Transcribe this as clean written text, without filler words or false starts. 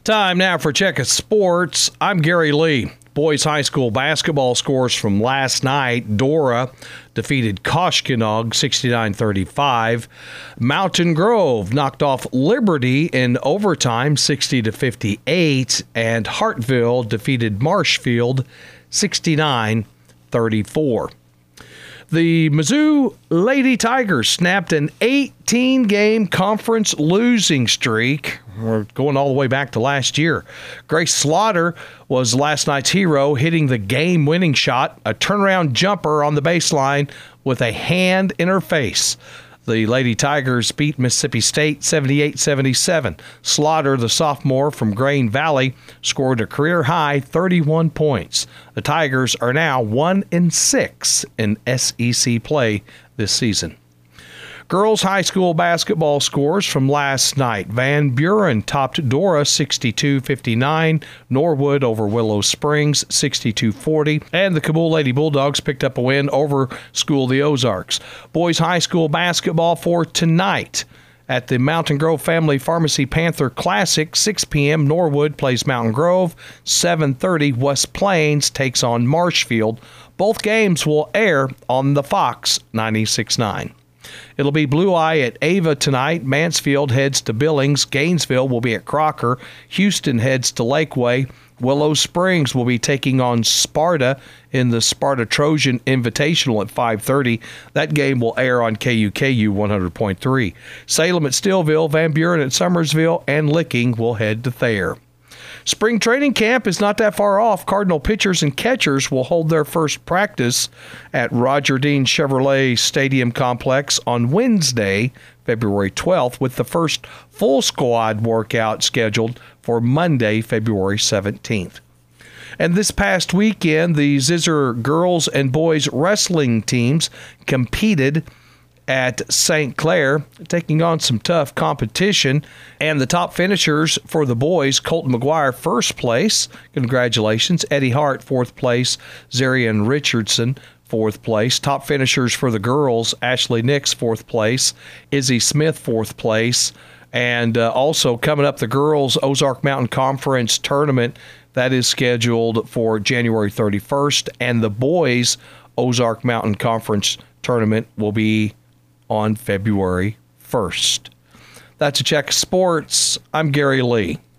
Time now for Check of Sports. I'm Gary Lee. Boys high school basketball scores from last night. Dora defeated Koshkonong 69-35. Mountain Grove knocked off Liberty in overtime 60-58. And Hartville defeated Marshfield 69-34. The Mizzou Lady Tigers snapped an 18-game conference losing streak. We're going all the way back to last year. Grace Slaughter was last night's hero, hitting the game-winning shot, a turnaround jumper on the baseline with a hand in her face. The Lady Tigers beat Mississippi State 78-77. Slaughter, the sophomore from Grain Valley, scored a career-high 31 points. The Tigers are now 1-6 in SEC play this season. Girls high school basketball scores from last night. Van Buren topped Dora 62-59. Norwood over Willow Springs 62-40. And the Kabul Lady Bulldogs picked up a win over School of the Ozarks. Boys high school basketball for tonight. At the Mountain Grove Family Pharmacy Panther Classic, 6 p.m. Norwood plays Mountain Grove. 7:30 West Plains takes on Marshfield. Both games will air on the Fox 96.9. It'll be Blue Eye at Ava tonight. Mansfield heads to Billings. Gainesville will be at Crocker. Houston heads to Lakeway. Willow Springs will be taking on Sparta in the Sparta Trojan Invitational at 5:30. That game will air on KUKU 100.3. Salem at Stillville, Van Buren at Summersville, and Licking will head to Thayer. Spring training camp is not that far off. Cardinal pitchers and catchers will hold their first practice at Roger Dean Chevrolet Stadium Complex on Wednesday, February 12th, with the first full squad workout scheduled for Monday, February 17th. And this past weekend, the Zizzer girls and boys wrestling teams competed at St. Clair, taking on some tough competition. And the top finishers for the boys, Colton McGuire, first place. Congratulations. Eddie Hart, fourth place. Zarian Richardson, fourth place. Top finishers for the girls, Ashley Nix, fourth place. Izzy Smith, fourth place. And also coming up, the girls' Ozark Mountain Conference tournament. That is scheduled for January 31st. And the boys' Ozark Mountain Conference tournament will be on February 1st. That's a Check of Sports. I'm Gary Lee.